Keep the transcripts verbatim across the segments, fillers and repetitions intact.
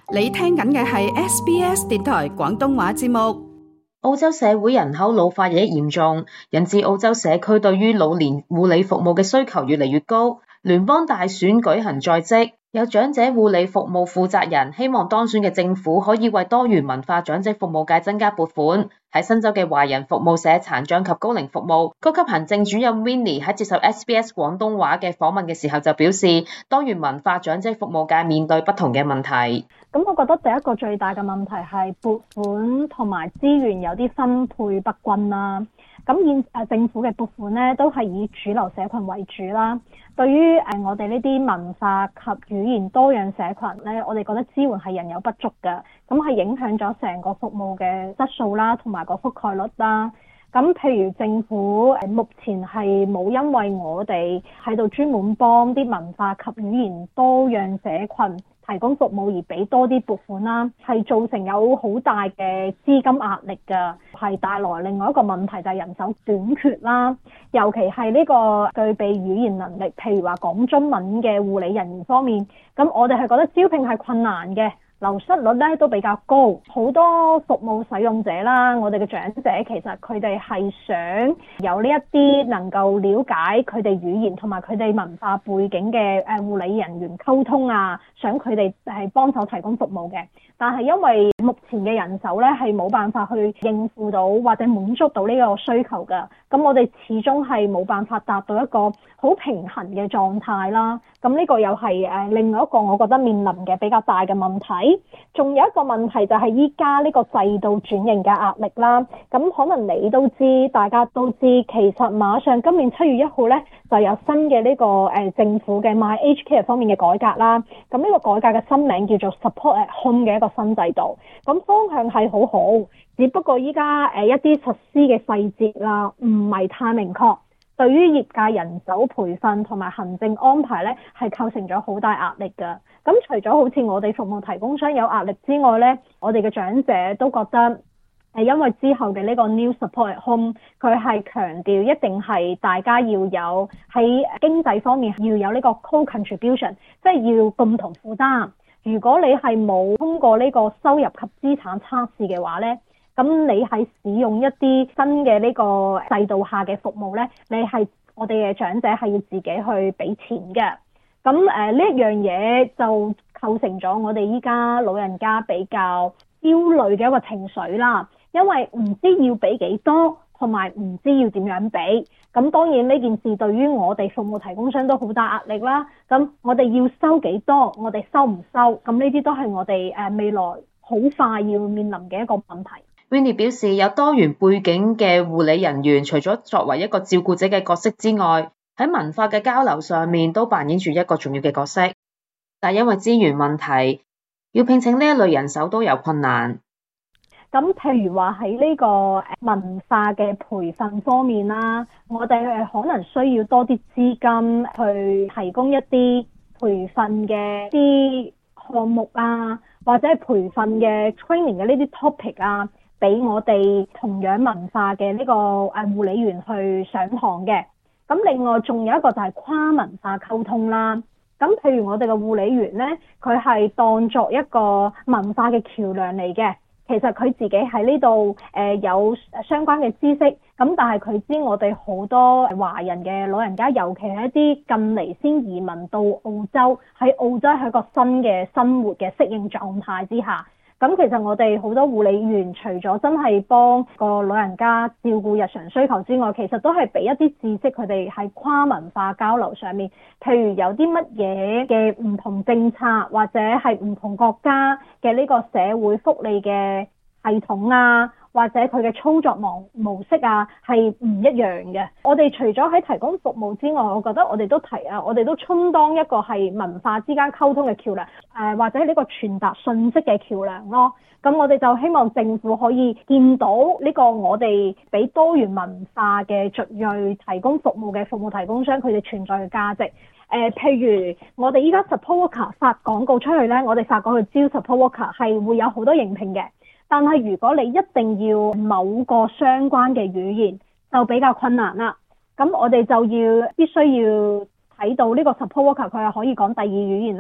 你聽緊嘅係 S B S 電台廣東話節目。 澳洲社會人口老化日益嚴重，引致澳洲社區對於老年護理服務嘅需求越嚟越高。聯邦大選舉行在即，有長者護理服務負責人希望當選嘅政府可以為多元文化長者服務界增加撥款。喺新州嘅華人服務社殘障及高齡服務高級行政主任 Winnie 喺接受 S B S 廣東話嘅訪問嘅時候就表示，多元文化長者服務界面對不同嘅問題。 咁我覺得第一個最大嘅問題係撥款同埋資源有啲分配不均啦。咁現誒政府嘅撥款咧都係以主流社群為主啦。對於誒我哋呢啲文化及語言多樣社群咧，我哋覺得支援係人有不足嘅，咁係影響咗成個服務嘅質素啦，同埋個覆蓋率啦。咁譬如政府誒目前係冇因為我哋喺度專門幫啲文化及語言多樣社群提供服務而俾多啲撥款啦，係造成有好大嘅資金壓力㗎，係帶來另外一個問題就係人手短缺啦，尤其係呢個具備語言能力，譬如話講中文嘅護理人員方面，咁我哋係覺得招聘係困難嘅。流失率咧都比較高，好多服務使用者啦，我哋嘅長者其實佢哋係想有呢一啲能夠了解佢哋語言同埋佢哋文化背景嘅誒護理人員溝通啊，想佢哋係幫手提供服務嘅。但係因為目前嘅人手咧係冇辦法去應付到或者滿足到呢個需求㗎，咁我哋始終係冇辦法達到一個好平衡嘅狀態啦。咁呢個又係誒另外一個我覺得面臨嘅比較大嘅問題。仲有一個問題就係依家呢個制度轉型嘅壓力啦。咁可能你都知，大家都知，其實馬上今年七月一號咧就有新嘅呢個誒政府嘅 My Aged Care 方面嘅改革啦。咁呢個改革嘅新名叫做 Support at Home 嘅一個新制度。咁方向係好好，只不過依家誒一啲實施嘅細節啦，唔係太明確。對於業界人手培訓同埋行政安排咧，係構成咗好大壓力㗎。咁除咗好似我哋服務提供商有壓力之外咧，我哋嘅長者都覺得誒，因為之後嘅呢個 New Support at Home，佢係強調一定係大家要有喺經濟方面要有呢個 co-contribution， 即係要共同負擔。如果你係冇通過呢個收入及資產測試嘅話咧，咁你係使用一啲新嘅呢個制度下嘅服務咧，你係我哋嘅長者係要自己去俾錢嘅。咁誒呢一樣嘢就構成咗我哋依家老人家比較焦慮嘅一個情緒啦，因為唔知要俾幾多，同埋唔知要點樣俾。咁當然呢件事對於我哋服務提供商都好大壓力啦。咁我哋要收幾多，我哋收唔收，咁呢啲都係我哋誒未來好快要面臨嘅一個問題。 Winnie 表示，有多元背景嘅護理人員，除咗作為一個照顧者嘅角色之外，喺文化嘅交流上面都扮演住一個重要嘅角色。但因為資源問題，要聘請呢一類人手都有困難。 咁譬如話喺呢個文化嘅培訓方面啦，我哋可能需要多啲資金去提供一啲培訓嘅啲項目啊，或者係培訓嘅 training 嘅呢啲 topic 啊，俾我哋同樣文化嘅呢個誒護理員去上堂嘅。咁另外仲有一個就係跨文化溝通啦。咁譬如我哋嘅護理員呢，佢係當作一個文化嘅橋梁嚟嘅。其實佢自己喺呢度誒有相關嘅知識，咁但係佢知我哋好多華人嘅老人家，尤其係一啲近嚟先移民到澳洲，喺澳洲係一個新嘅生活嘅適應狀態之下。咁其實我哋好多護理員除咗真係幫個老人家照顧日常需求之外，其實都係俾一啲知識佢哋喺跨文化交流上面，譬如有啲乜嘢嘅唔同政策，或者係唔同國家嘅呢個社會福利嘅系統啊，或者佢嘅操作模模式啊，係唔一樣嘅。我哋除咗喺提供服務之外，我覺得我哋都提啊，我哋都充當一個係文化之間溝通嘅橋梁，誒、呃、或者係呢個傳達信息嘅橋梁咯。咁我哋就希望政府可以見到呢個我哋俾多元文化嘅族裔提供服務嘅服務提供商佢哋存在嘅價值。誒、呃，譬如我哋依家 support worker 發廣告出去咧，我哋發過去招 support worker 係會有好多應聘嘅。但係如果你一定要某個相關嘅語言，就比較困難啦。咁我哋就要必須要睇到呢個 support worker 佢係可以講第二語言啦，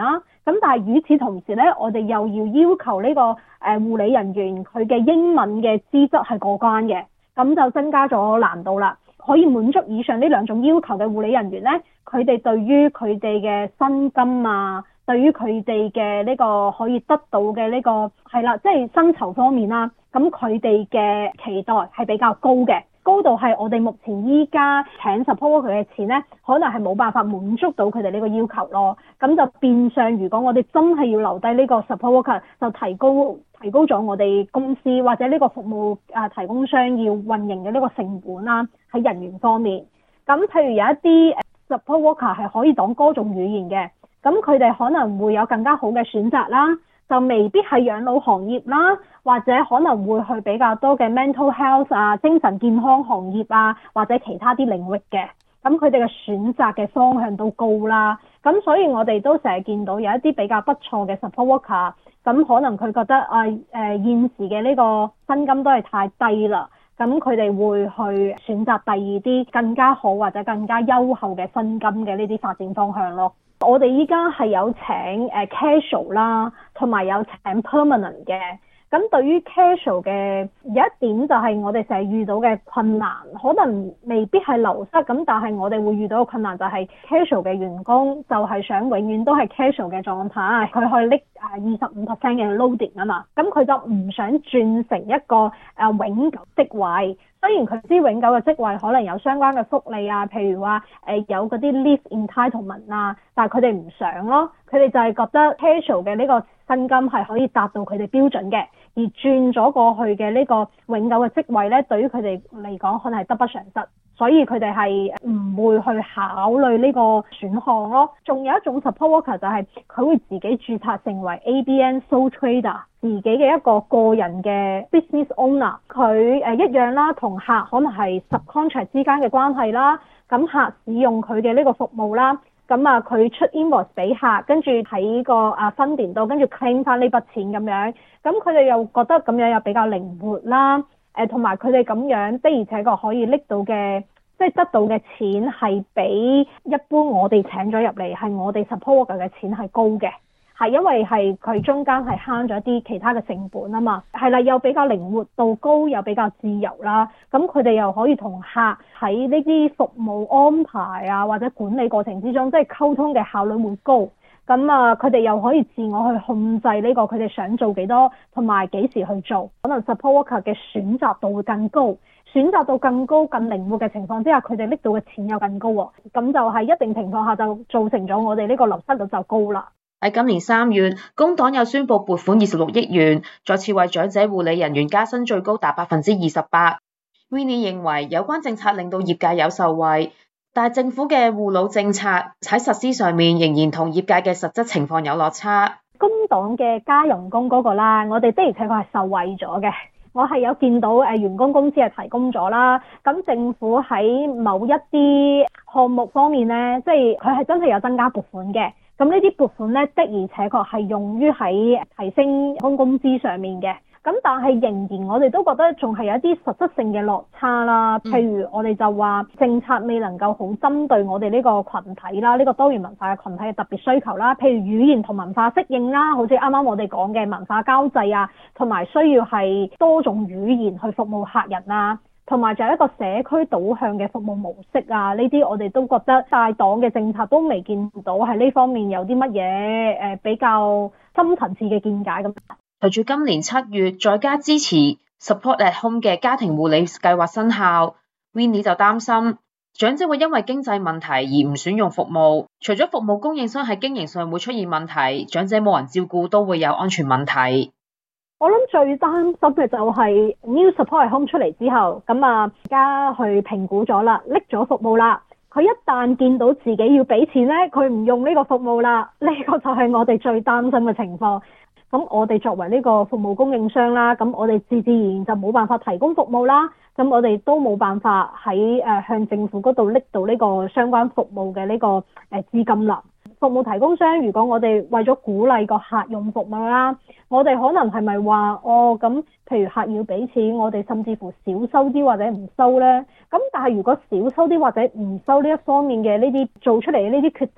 咁但係與此同時咧，我哋又要要求呢、這個誒、呃、護理人員佢嘅英文嘅資質係過關嘅，咁就增加咗難度啦。可以滿足以上呢兩種要求嘅護理人員咧，佢哋對於佢哋嘅薪金啊，對於佢哋嘅呢個可以得到嘅呢、這個係啦，即係薪酬方面啦，咁佢哋嘅期待係比較高嘅。高度係我哋目前依家請 support worker 嘅錢咧，可能係冇辦法滿足到佢哋呢個要求咯。咁就變相，如果我哋真係要留低呢個 support worker，就提高提高咗我哋公司或者呢個服務啊提供商要運營嘅呢個成本啦，喺人員方面。咁譬如有一啲 support worker 係可以講多種語言嘅，咁佢哋可能會有更加好嘅選擇啦。就未必係養老行業啦，或者可能會去比較多嘅 mental health 啊、精神健康行業啊，或者其他啲領域嘅。咁佢哋嘅選擇嘅方向都高啦。咁所以我哋都成日見到有一啲比較不錯嘅 support worker，咁可能佢覺得啊誒、呃、現時嘅呢個薪金都係太低啦。咁佢哋會去選擇第二啲更加好或者更加優厚嘅薪金嘅呢啲發展方向咯。我哋依家係有請誒 casual 啦，同埋有請 permanent 嘅。咁對於 casual 嘅有一點就係我哋成日遇到嘅困難，可能未必係流失，咁但係我哋會遇到嘅困難就係 casual 嘅員工就係想永遠都係 casual 嘅狀態，佢可以拎誒二十五 percent 嘅 loading 啊嘛，咁佢就唔想轉成一個誒永久職位。雖然佢知永久嘅職位可能有相關嘅福利啊，譬如話誒、呃、有嗰啲 leave entitlement 啊，但係佢哋唔想咯，佢哋就係覺得 casual 嘅呢個薪金係可以達到佢哋標準嘅，而轉咗過去嘅呢個永久嘅職位咧，對於佢哋嚟講可能係得不償失，所以佢哋係唔會去考慮呢個選項咯。仲有一種 support worker 就係佢會自己註冊成為 A B N sole trader， 自己嘅一個個人嘅 business owner， 佢誒一樣啦，同客可能係 subcontract 之間嘅關係啦，咁客使用佢嘅呢個服務啦。咁啊，佢出 invoice 俾客，跟住喺個啊分店度，跟住 claim 翻呢筆錢咁樣。咁佢哋又覺得咁樣又比較靈活啦。誒，同埋佢哋咁樣的而且確可以拎到嘅，即係得到嘅錢係比一般我哋請咗入嚟係我哋 support worker 嘅錢係高嘅。係因為係佢中間係慳咗啲其他嘅成本啊嘛，係啦，又比較靈活度高，又比較自由啦。咁佢哋又可以同客喺呢啲服務安排啊或者管理過程之中，即係溝通嘅效率會高。咁啊，佢哋又可以自我去控制呢個佢哋想做幾多同埋幾時去做。可能 support worker 嘅選擇度會更高，選擇度更高、更靈活嘅情況之下，佢哋拎到嘅錢又更高喎。咁就係一定情況下就造成咗我哋呢個流失率就高啦。 喺今年三月，工黨又宣布撥款二十六億元，再次為長者護理人員加薪最高達百分之二十八。Winnie 認為有關政策令到業界有受惠，但係政府嘅護老政策喺實施上面仍然同業界嘅實質情況有落差。 工黨嘅加人工嗰個啦，我哋的而且確係受惠咗嘅。我係有見到誒員工工資係提供咗啦，咁政府喺某一啲項目方面咧，即係佢係真係有增加撥款嘅。咁呢啲撥款咧，的而且確係用於喺提升工工資上面嘅。咁但係仍然我哋都覺得仲係有一啲實質性嘅落差啦。譬如我哋就話政策未能夠好針對我哋呢個群體啦，呢個多元文化嘅群體嘅特別需求啦。譬如語言同文化適應啦，好似啱啱我哋講嘅文化交際啊，同埋需要係多種語言去服務客人啊。同埋就係一個社區導向嘅服務模式啊，呢啲我哋都覺得大黨嘅政策都未見到喺呢方面有啲乜嘢誒比較深層次嘅見解咁。 隨住今年七月在家支持 Support at Home 嘅家庭護理計劃生效， Winnie 就擔心長者會因為經濟問題而唔選用服務，除咗服務供應商喺經營上會出現問題，長者冇人照顧都會有安全問題。 我諗最擔心嘅就係 New Support at Home 出嚟之後，咁啊而家去評估咗啦，拎咗服務啦，佢一旦見到自己要俾錢咧，佢唔用呢個服務啦，呢個就係我哋最擔心嘅情況。咁我哋作為呢個服務供應商啦，咁我哋自自然然就冇辦法提供服務啦，咁我哋都冇辦法喺誒向政府嗰度拎到呢個相關服務嘅呢個誒資金啦。服務提供商，如果我哋為咗鼓勵個客用服務啦，我哋可能係咪話哦咁，譬如客要俾錢，我哋甚至乎少收啲或者唔收呢？咁但係如果少收啲或者唔收呢一方面嘅呢啲做出嚟嘅呢啲決定，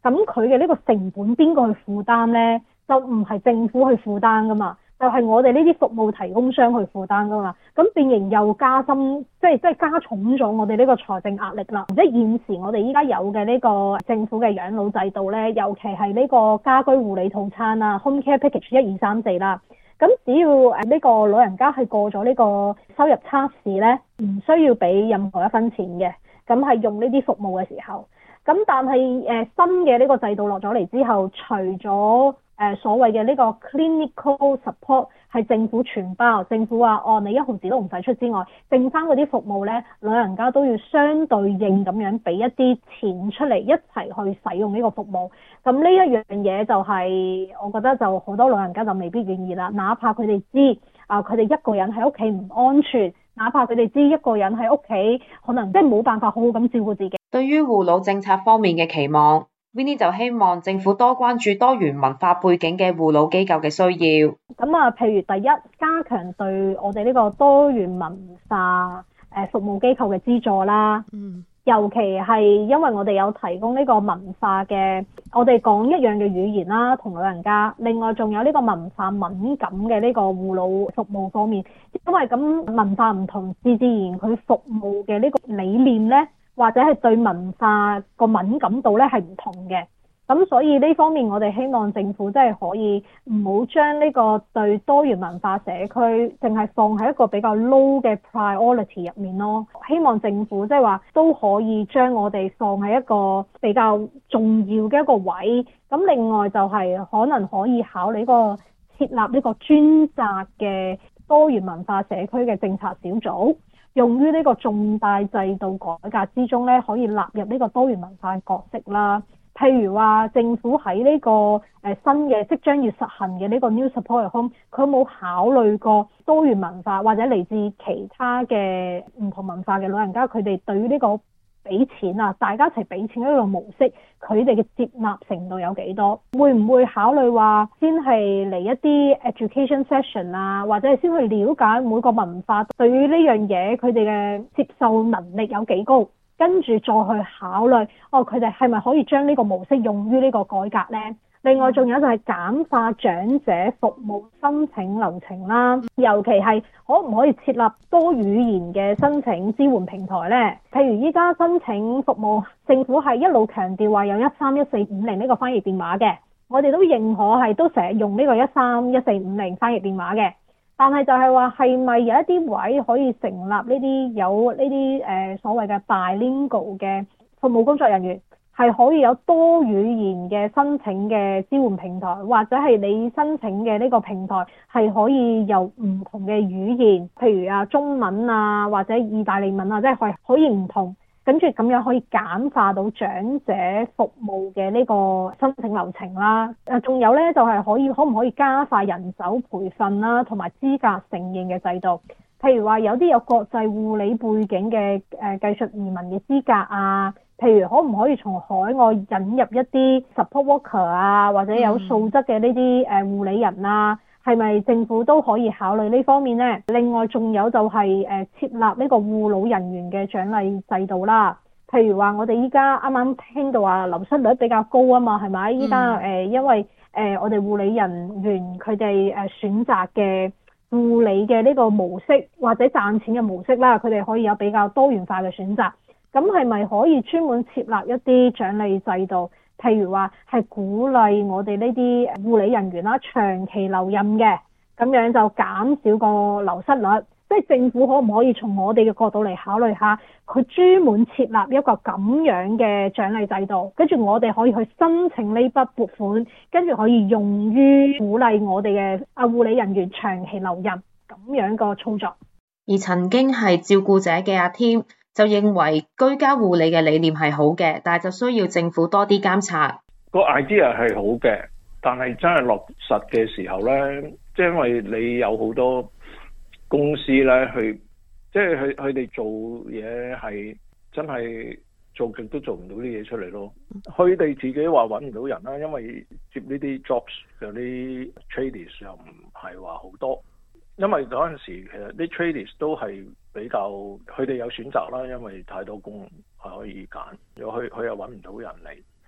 咁佢嘅呢個成本邊個去負擔呢？就唔係政府去負擔噶嘛，就係、是、我哋呢啲服務提供商去負擔噶嘛。咁變形又加深，即係即係加重咗我哋呢個財政壓力啦。即係現時我哋依家有嘅呢個政府嘅養老制度呢，尤其係呢個家居護理套餐啊 Home Care Package 一二三四啦。咁只要誒呢個老人家係過咗呢個收入測試呢，唔需要俾任何一分錢嘅。咁係用呢啲服務嘅時候，咁但係誒、呃、新嘅呢個制度落咗嚟之後，除咗誒、呃、所謂嘅呢個 clinical support 係政府全包，政府話哦你一毫子都唔使出之外，剩翻嗰啲服務咧，老人家都要相對應咁樣俾一啲錢出嚟一齊去使用呢個服務。咁呢一樣嘢就係、是、我覺得就好多老人家就未必願意啦，哪怕佢哋知啊佢哋一個人喺屋企唔安全，哪怕佢哋知一個人喺屋企可能即係冇辦法好好咁照顧自己。 對於護老政策方面嘅期望，Winnie 就希望政府多關注多元文化背景嘅護老機構嘅需要。 咁啊，譬如第一，加強對我哋呢個多元文化誒服務機構嘅資助啦。嗯。尤其係因為我哋有提供呢個文化嘅，我哋講一樣嘅語言啦，同老人家。另外仲有呢個文化敏感嘅呢個護老服務方面，因為咁文化唔同，自自然佢服務嘅呢個理念呢，或者係對文化個敏感度咧係唔同嘅，咁所以呢方面我哋希望政府真係可以唔好將呢個對多元文化社區淨係放喺一個比較 low 嘅 priority 入面咯。希望政府即係話都可以將我哋放喺一個比較重要嘅一個位。咁另外就係可能可以考慮個設立呢個專責嘅多元文化社區嘅政策小組，用於呢個重大制度改革之中咧，可以納入呢個多元文化嘅角色啦。譬如話政府喺呢、這個誒、呃、新嘅即將要實行嘅呢個 New Support Home，佢有冇考慮過多元文化或者嚟自其他嘅唔同文化嘅老人家，佢哋對於呢個俾錢啊，大家一齊俾錢呢個模式，佢哋嘅接納程度有幾多？會唔會考慮話先係嚟一啲 education session 啊，或者係先去了解每個文化對於呢樣嘢佢哋嘅接受能力有幾高？跟住再去考慮，哦，佢哋係咪可以將呢個模式用於呢個改革呢？另外仲有就係簡化長者服務申請流程啦，尤其係可唔可以設立多語言嘅申請支援平台呢？譬如依家申請服務，政府係一路強調話有一三一四五零呢個翻譯電話嘅，我哋都認可係都成日用呢個一三一四五零翻譯電話嘅。但係就係話係咪有一啲位可以成立呢啲有呢啲誒所謂嘅 bilingual 嘅服務工作人員，係可以有多語言嘅申請嘅支援平台，或者係你申請嘅呢個平台係可以由唔同嘅語言，譬如啊中文啊或者意大利文啊，即係可以可以唔同。跟住咁樣可以簡化到長者服務嘅呢個申請流程啦。誒，仲有咧就係可以可唔可以加快人手培訓啦，同埋資格承認嘅制度。譬如話有啲有國際護理背景嘅誒技術移民嘅資格啊，譬如可唔可以從海外引入一啲 support worker 啊，或者有素質嘅呢啲誒護理人啊？係咪政府都可以考慮呢方面呢？另外仲有就係誒設立呢個護老人員嘅獎勵制度啦。譬如話我哋依家啱啱聽到話流失率比較高啊嘛，係咪？依家誒因為誒、呃、我哋護理人員佢哋誒選擇嘅護理嘅呢個模式或者賺錢嘅模式啦，佢哋可以有比較多元化嘅選擇。咁係咪可以專門設立一啲獎勵制度？譬如話係鼓勵我哋呢啲護理人員啦，長期留任嘅，咁樣就減少個流失率。即係政府可唔可以從我哋嘅角度嚟考慮下，佢專門設立一個咁樣嘅獎勵制度，跟住我哋可以去申請呢筆撥款，跟住可以用於鼓勵我哋嘅啊護理人員長期留任咁樣個操作。 而曾經係照顧者嘅阿添就認為居家護理嘅理念係好嘅，但係就需要政府多啲監察。 個 idea 係好嘅，但係真係落實嘅時候咧，即係因為你有好多公司咧去，即係佢佢哋做嘢係真係做極都做唔到啲嘢出嚟咯。佢哋自己話揾唔到人啦，因為接呢啲 jobs 有啲 tradies 又唔係話好多。因為嗰陣時其實啲 tradies 都係比較，佢哋有選擇啦，因為太多工係可以揀，如果佢佢又揾唔到人嚟，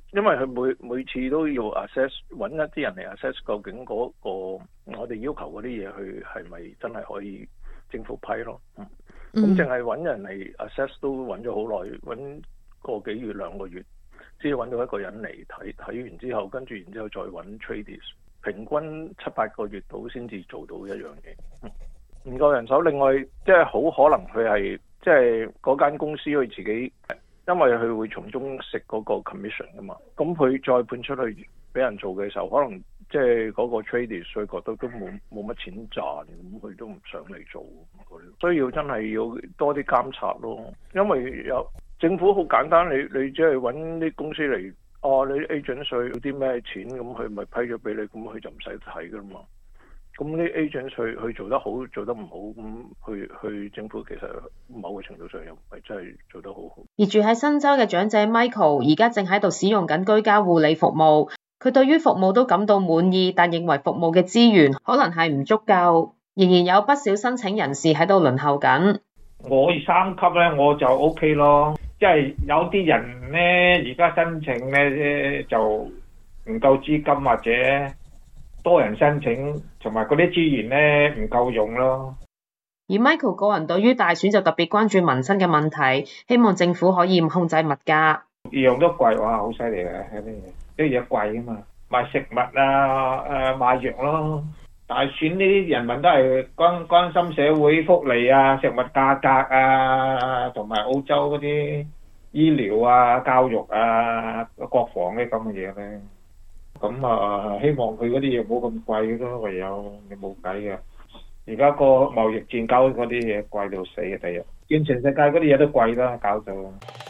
因為佢每每次都要 assess 揾一啲人嚟 assess 究竟嗰個我哋要求嗰啲嘢，佢係咪真係可以政府批咯？嗯，咁淨係揾人嚟 assess 都揾咗好耐，揾個幾月兩個月先揾到一個人嚟睇，睇完之後，跟住然之後再揾 tradies， 平均七八個月到先至做到一樣嘢。嗯，唔夠人手，另外即係好可能佢係即係嗰間公司佢自己。因為佢會從中食嗰個 commission 噶嘛，咁佢再判出去俾人做嘅時候，可能即係嗰個 traders 佢覺得都冇冇乜錢賺，咁佢都唔想嚟做。需要真係要多啲監察咯，因為有政府好簡單，你你只係揾啲公司嚟，哦，你 agent 稅有啲咩錢，咁佢咪批咗俾你，咁佢就唔使睇噶啦嘛。咁啲 agent 去去做得好，做得唔好，咁去去政府其實某個程度上又唔係真係做得好好。 而住喺新州嘅長者 Michael 而家正喺度使用緊居家護理服務，佢對於服務都感到滿意，但認為服務嘅資源可能係唔足夠，仍然有不少申請人士喺度輪候緊。 我三級咧我就 OK 咯，即係有啲人咧而家申請咧就唔夠資金或者多人申請，同埋嗰啲資源咧唔夠用咯。 而 Michael 個人對於大選就特別關注民生嘅問題，希望政府可以控制物價。 樣都貴，哇，好犀利嘅啲嘢，啲嘢貴啊嘛，買食物啊，誒買藥咯。大選呢啲人民都係關關心社會福利啊、食物價格啊，同埋澳洲嗰啲醫療啊、教育啊、國防呢咁嘅嘢咧。咁啊，希望佢嗰啲嘢冇咁貴咯，唯有你冇計嘅。而家個貿易戰搞嗰啲嘢貴到死嘅，第日見全世界嗰啲嘢都貴啦，搞到。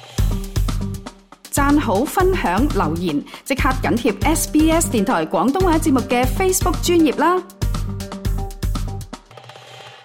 讚好、分享、留言，即刻緊貼 S B S 電台廣東話節目嘅 Facebook 專頁啦！